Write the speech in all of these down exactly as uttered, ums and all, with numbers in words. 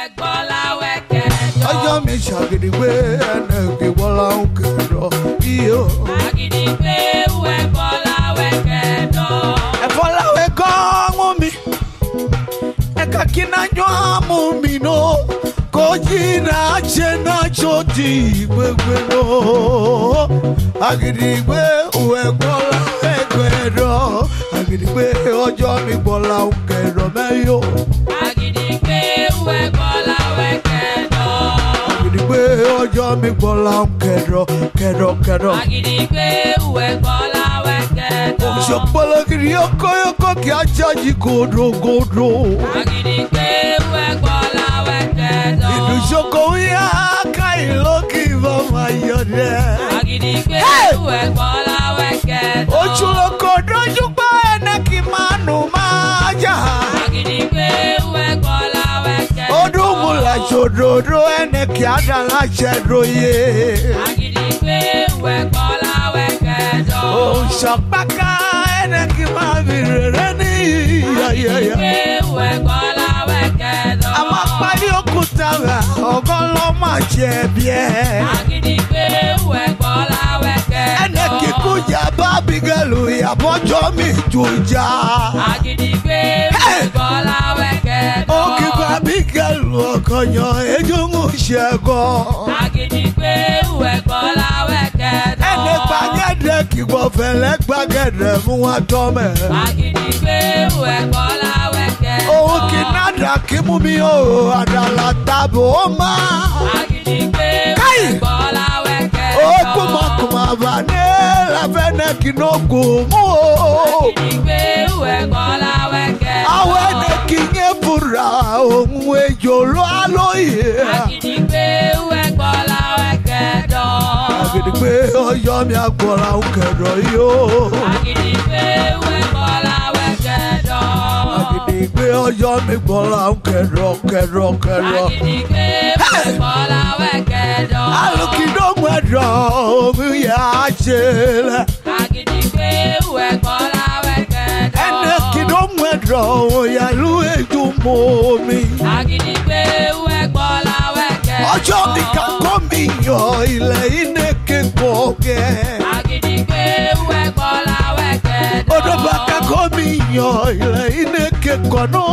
Ọjọ́ mi ṣàgídígbé ẹnẹ kí bọ́lá ń kẹ̀dọ̀ iyo. Àgídígbé wẹ̀ bọ́lá wẹ̀ kẹ̀dọ̀. Ẹ̀fọ́ láwẹ̀ gan mú mi, ẹ̀ka kí náà jọ mú mi nù. Kò jìnnà ṣe náà ṣó ti gbégbé nù. Àgídígbé wẹ̀ bọ́lá wẹ̀ kẹ̀dọ̀. Àgídígbé ọjọ́ mi bọ́lá ń kẹ̀dọ̀ mẹ́yọ̀. Àgídígbé wẹ̀ bọ́lá wẹ̀ kẹ̀dọ̀. Àgídígbé ọjọ́ mi bọ́lá ń kẹ̀dọ̀ kẹ̀dọ̀ kẹ̀dọ̀. Àgídígbé wẹ̀ bọ́lá wẹ̀ kẹ̀dọ̀. Òṣèpọ̀lọ́ kiri ọkọ̀ ọkọ̀ kí a jáde gòdògòdò. Àgídígbé wẹ̀ bọ́lá wẹ̀ kẹ̀dọ̀. Ìdúṣokò yá ká ìlókì bá máa yọ dẹ́. Àgídígbé wẹ̀ bọ́lá wẹ̀ kẹ̀dọ̀. Òṣùlọ́kọ̀ dojú pa ẹnẹ́ kí máa nù máa jà. Àgídígbé wẹ̀ bọ́lá wẹ̀ kẹ̀dọ̀. Ọdún mú làṣọdòdó ẹnẹ́ kí á dà láṣẹ dòye. Àgídígbé wẹ̀ bọ́lá wẹ̀ kẹ̀dọ̀. Òṣàpáká ẹnẹ́ kí máa fi rere ní ìyàyẹyẹ. Àgídígbé wẹ̀ bọ́lá wẹ̀ kẹ̀dọ̀. A máa parí òkúta rẹ̀ ọgọ́ lọ́ máa jẹ bí ẹ. Àgídígbé wẹ̀ bọ́lá wẹ̀ kẹ̀dọ̀. Ẹnẹ́ kíkú jà bá bígẹ̀lù ìyàbọ̀jọ́ mi jù jà. Àgídígbé wẹ̀ bọ́lá wẹ̀ kẹ̀dọ̀. Ó kíkọ́ bígẹ̀lù ọkọ̀yàn ejò ń ṣẹ́gun. Àgídígbé wẹ̀ bọ́lá wẹ̀ kẹ̀dọ̀. Ẹnẹ́ gbàgẹ́dẹ́ kíkọ́ fẹ́lẹ́ gbàgẹ́dẹ́ mú wọn tọ́ mẹ́. Àgídígbé wẹ̀ bọ́lá wẹ̀ kẹ̀dọ̀. Òun kì í nádà kí mú mi ó àdàlà tàbí ó máa. Àgídígbé wẹ̀ bọ́lá wẹ̀ kẹ̀dọ̀. Ó kùmọ̀kùmọ̀ àbàdé láfẹ́nẹ́ kí ní ogun mú o. Àgídígbé wẹ̀ bọ́lá wẹ̀ kẹ̀dọ̀. Àwọn ẹnẹ́ kì í yẹ fura òun ejò ló á lóye. Àgídígbé wẹ̀ bọ́lá wẹ̀ kẹ̀dọ̀. Àgídígbé ọjọ́ mi àgbọ̀là ń kẹ̀dọ̀ yó. Àgídígbé wẹ̀ bọ́lá wẹ̀ kẹ̀dọ̀. Àgídígbé ọjọ́ mi gbọ̀là ń kẹ̀dọ̀ kẹ̀dọ̀ kẹ̀dọ̀. Àgídígbé wẹ̀ bọ́lá wẹ̀ kẹ̀dọ̀. Alùkìdógún ẹ̀dọ̀ omi yẹ á ṣe lẹ̀. Àgídígbé wẹ̀ bọ́lá wẹ̀ kẹ̀dọ̀. Ẹnẹ́ kìdógún ẹ̀dọ̀ òyà ló ètò mọ́ mi. Àgídígbé wẹ̀ bọ́lá wẹ̀ kẹ̀dọ̀. Ọjọ́ mi kà kọ́ mi yàn ilẹ̀ iná kékọ̀ọ́ gẹ̀. Àgídígbé wẹ̀ bọ́lá wẹ̀ kẹ̀dọ̀. Odò bá kà kọ́ mi yàn ilẹ̀ iná kékọ̀ọ́ náà.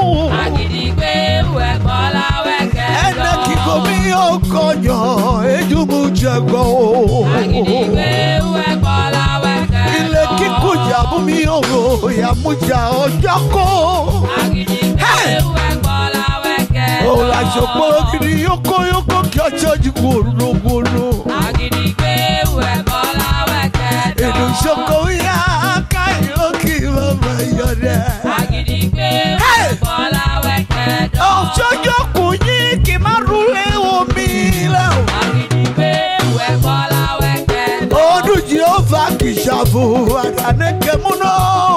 Àgídígbé wẹ̀ bọ́lá wẹ̀ kẹ̀dọ̀. Ẹnẹ́ kíkọ́ mi yàn kọ̀yàn ejò mú jẹ̀gọ́. Àgídígbé wẹ̀ bọ́lá wẹ̀ kẹ̀dọ̀. Ilé kíkú yàbú mi òrò yàmújà ọjọ́ kó. Àgídígbé wẹ̀ bọ́lá wẹ̀ kẹ̀dọ̀. Òun àṣọpọ̀ kiri yókó yókó kí ọjọ́ jí gbòòrò. Àgídígbé wẹ̀ bọ́lá wẹ̀ kẹ̀dọ̀. Ìdúṣokò yá ká ìlókì bàbá yọ̀dẹ̀. Àgídígbé wẹ̀ bọ́lá wẹ̀ kẹ̀dọ̀. Òṣojú kù yín kì má rúlé omi lẹ̀. Àgídígbé wẹ̀ bọ́lá wẹ̀ kẹ̀dọ̀. Odù Jèhófà kì í ṣàfù àdánẹ́kẹ́ múná.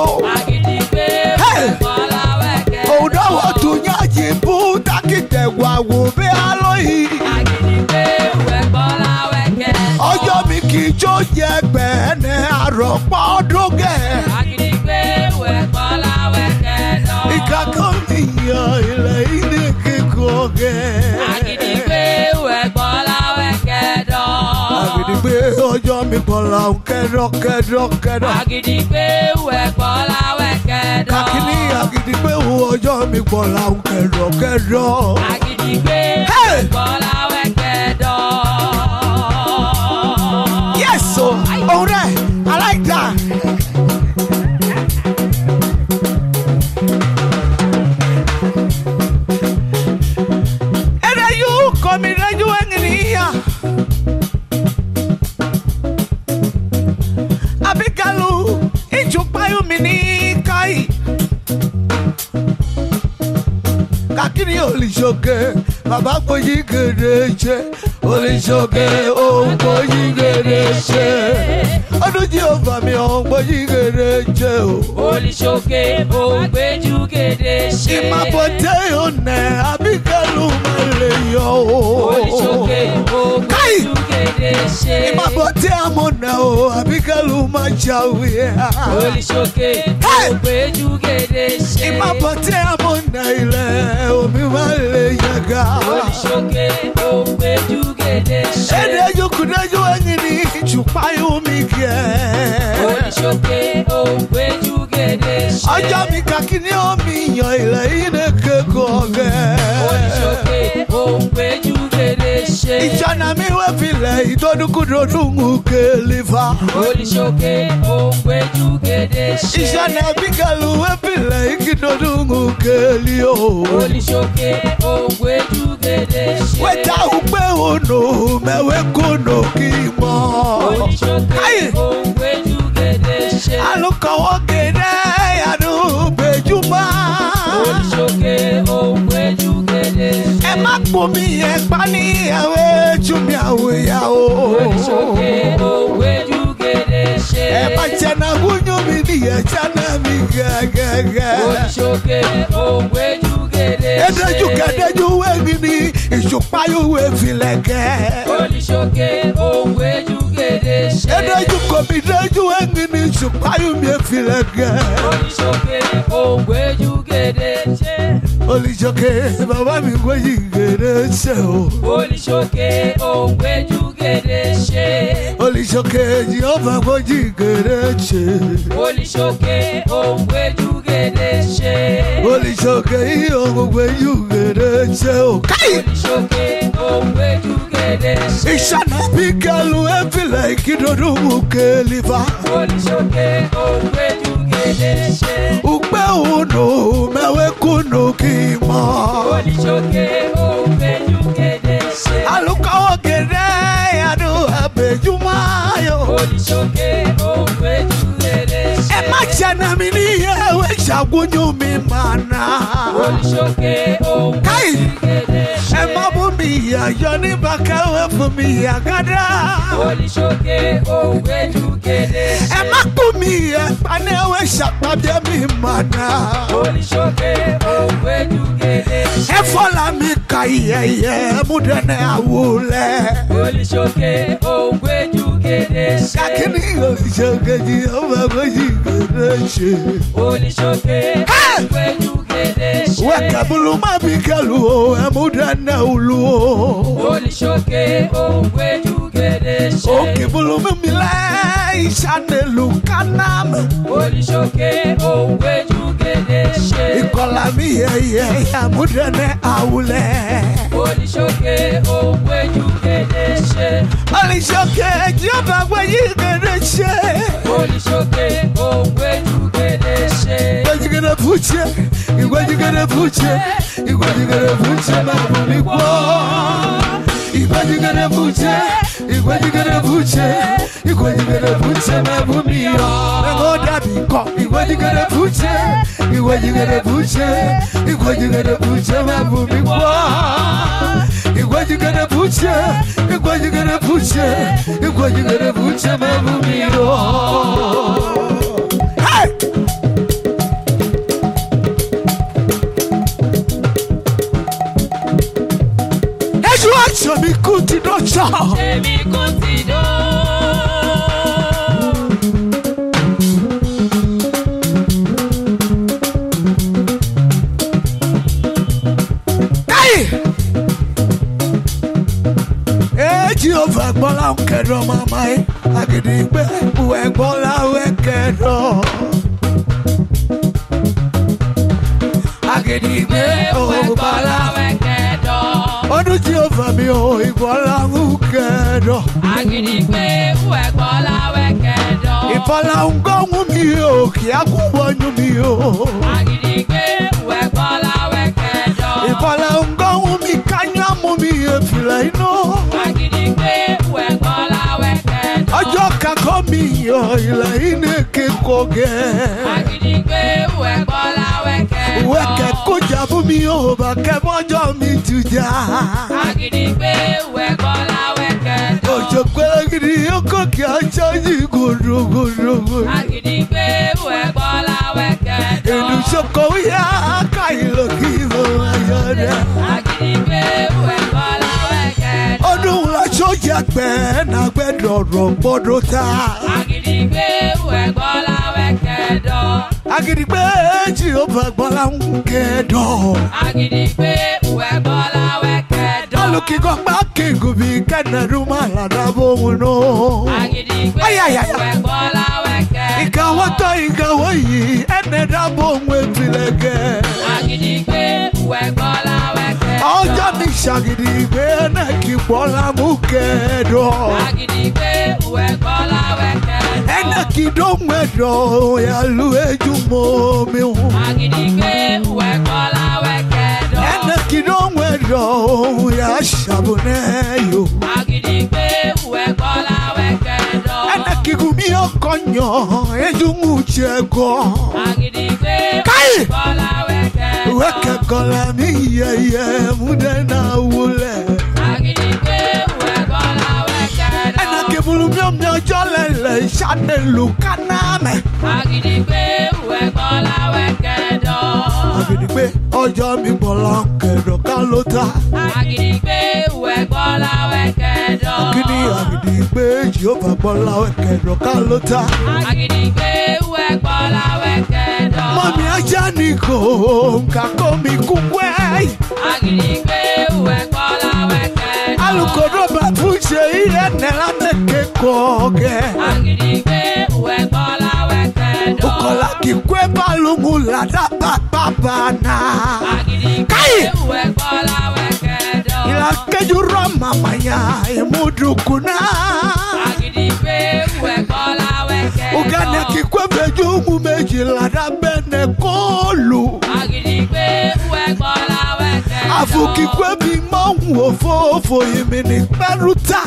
Àgídígbé wẹ̀ bọ́lá wẹ̀ kẹ̀dọ̀. Òun dáwọ̀ tún yájì bú tákìtẹ̀ wà wò bí alóyìn. Àgídígbé wẹ̀ bọ́lá wẹ̀ kẹ̀dọ̀. Ọjọ́ mi kì í jó jẹ gbẹ̀ẹ́nẹ́ àròpọ̀ ọdún gẹ̀. Àgídígbé wẹ̀ bọ́lá wẹ̀ kẹ̀dọ̀. Ìkàkọ́ mi yan ilẹ̀ ilé kíkọ́ gẹ̀. Àgídígbé wẹ̀ bọ́lá wẹ̀ kẹ̀dọ̀. Àgídígbé ọjọ́ mi bọ̀là ń kẹ́dọ̀ kẹ́dọ̀ kẹ́dọ̀. Àgídígbé wẹ̀ bọ́lá wẹ̀ kẹ̀dọ̀. Kàkíní àgídígbé wo ọjọ́ mi bọ̀là ń kẹ́dọ̀ kẹ́dọ̀. Àgídígbé Hey! wẹ̀ bọ́lá wẹ̀ kẹ̀dọ̀. Yes, so oh right, I like that. And you come in and you hang in here. Abikalu, it's your payo mini kai. Kakini olishoke, baba boyi gereche. Olishoke, oh boyi gereche. Ọdún Jèhófà mi ò boyi gereche o. Olùṣọ́kè ògbéjú kéde ṣe. Ìmàbọ̀dé ọ̀nà Abikalu máa lè yọ o. Olùṣọ́kè ògbéjú kéde ṣe. Ìmàbọ̀dé àmọ̀nà o Abikalu máa jáwé. Olùṣọ́kè ògbéjú kéde ṣe. Ìmàbọ̀dé àmọ̀nà ilẹ̀ omi máa lè yàgà. Olishoke Ogwejugede she. Ede yukudeju engini chupayu mike. Olishoke Ogwejugede she. Aja mi kakini omi yan ile ine kekoge. Olishoke Ogwejugede she. Ijana mi we file idodukudodu keliva. Olishoke Ogwejugede she. Ijana bigalu we file ikidodu kelio. Olishoke Ogwejugede she. Weta ukpe ono mewe kono kimo. Olishoke Ogwejugede she. Aluka wogede anu bejuma. Olishoke Ogwejugede she. Ema kpomi ekpani awe chumi awe ya o. Olishoke Ogwejugede she. Ema chana gunyo mi ni chana mi gaga. Olishoke Ogwejugede she. Edeju kedeju wengini ishupayu we fileke. Olishoke Ogwejugede she. Edeju kobideju wengini ishupayu mi fileke. Olishoke Ogwejugede she. Olishoke baba mi gwejigede se o. Olishoke Ogwejugede she. Olishoke Jehovah gwejigede se. Olishoke Ogwejugede she. Olishoke iyo gwejigede se o. Kai! Olishoke Ogwejugede she. Ishana bikalu efile ikidodu mukeliva. Olishoke Ogwejugede she. Ukpe uno mewe kuno kimo. Olishoke Ogwejugede she. Aluka ogede adu abejumayo. Olishoke Ogwejugede she. Ema chana mini ewe shagunyu mi mana. Olishoke Ogwejugede she. Ema bumi ya yoni bakawe fumi ya gada. Olishoke Ogwejugede she. Ema bumi ya panewe shakabye mi mana. Olishoke Ogwejugede she. Efola mi kayeye mudene awule. Olishoke Ogwejugede she. Kakini olishoke Jehovah gwejigede se. Olishoke Ogwejugede she. Wakabuluma bikalu o emudene ulu o. Olishoke Ogwejugede she. Okibuluma mile isanelu kanam. Olishoke Ogwejugede she. Ikola mi yeye emudene awule. Olishoke Ogwejugede she. Olishoke Jehovah gwejigede se. Olishoke Ogwejugede she. Gwejigede fuche, igwejigede fuche, igwejigede fuche mabuni kwa. Igwejigede fuche, igwejigede fuche, igwejigede fuche mabuni yo. Ngoda biko, igwejigede fuche, igwejigede fuche, igwejigede fuche mabuni kwa. Igwejigede fuche, igwejigede fuche, igwejigede fuche mabuni yo. Hey! Eju mi kuti do cha. Emi kuntido. Hey! Eh Jehovah gbola nkedo mama e. Agidigbe we gbola we kedo. Agidigbe o gbola Wekedo. Odu Jehovah mi o igbola nkedo. Agidigbe wegbola wekedo. Ibola ngonwu mi o ki agunwonyu mi o. Agidigbe wegbola wekedo. Ibola ngonwu mi kanyamu mi efile ino. Agidigbe wegbola wekedo. Ojo kako mi yo ile ine kekoge. Agidigbe wegbola wekedo. Weke kujabu mi o ba ke mojo mi tuja. Agidigbe wegbola wekedo. Ojo kwegiri oko ki ajo yi gudu gudu gudu. Agidigbe wegbola wekedo. Enu soko ya kailo kivo ayode. Agidigbe wegbola wekedo. Odun la soja gbe na gbe doro bodo ta. Agidigbe wegbola wekedo. Agidigbe Jehovah gbola nkedo. Agidigbe wegbola wekedo. Anuki go back go be kana rumala da bono. Ay ay ay. Ika wato ika wai ene da bonwe tilege. Oja mi shagidi be na ki bola mukedo. Ena ki do mwedo ya lueju mo mi. Ena ki do mwedo ya shabuneyo. Ena ki gumi okonyo eju muchego. Kai! Weke kola mi ye ye mudena wule. Ena ki bulu myo myo jolele shane lukaname. Agidikwe ojo mi bola kedo kalota. Agidi agidikwe Jehovah bola kedo kalota. Mami ajaniko kako mi kukwe. Alukodo bafuche ile nela neke koge. Ukola kikwe balungu la da babana. Kai! Ila kejura mamaya emudukuna. Ugane kikwe bejumu meji la da bene kolu. Afu kikwe bima uofofo yemeni peruta.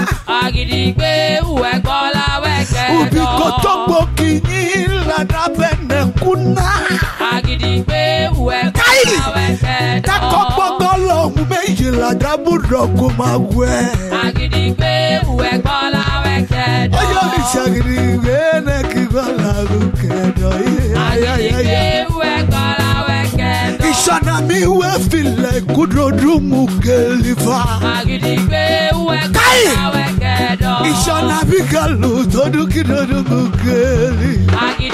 Ubi kotokbo kinyi la da bene kuna. Kai! Takokbo golo umeji la da buroku magwe. Oyo mi shagiri wene kigola lukedo. Ishana mi we feel like kudrodumu kelifa. Kai! Ishana bigalu todu kidodumu keli.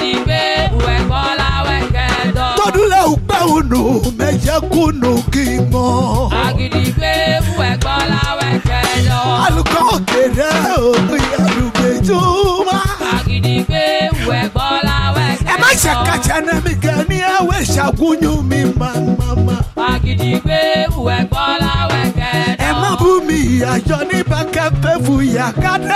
Todu le upe unu meje kunu kimo. Aluko kere o yaluke juma. Ema shaka chana mi gani awe shagunyu mi mama. Ema bumi ya joni baka pefu ya kada.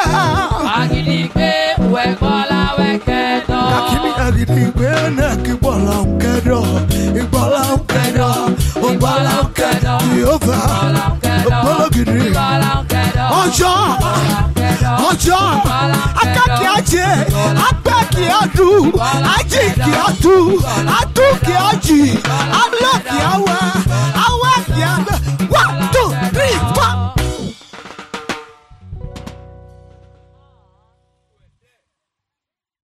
Kakini agidikwe na kibola unkedo. Ibola unkedo. Ibola unkedo. Jehovah. Ibola gidi. Ojo. Ojo. Akaki aje. Apeki adu. Ajiki adu. Atuki